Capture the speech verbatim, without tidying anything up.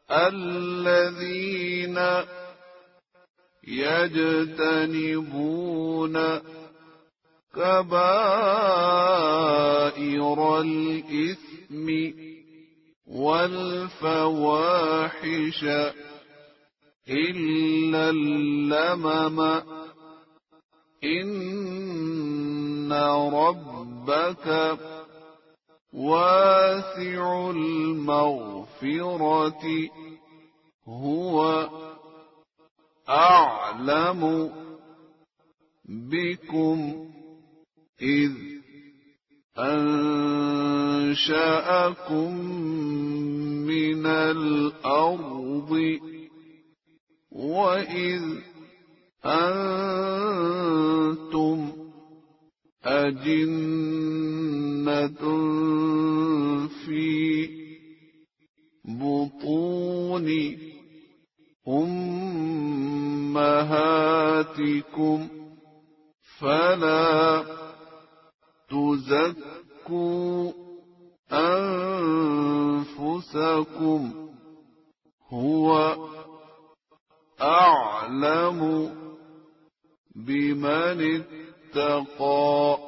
الذين يجتنبون كبائر الإثم والفواحش إلا اللمم إن ربك واسع المغفرة هو أعلم بكم إذ أنشأكم من الأرض وإذ أنتم أجنة في بطون أمهاتكم فلا تزكوا أنفسكم هو أعلم بمن اتقى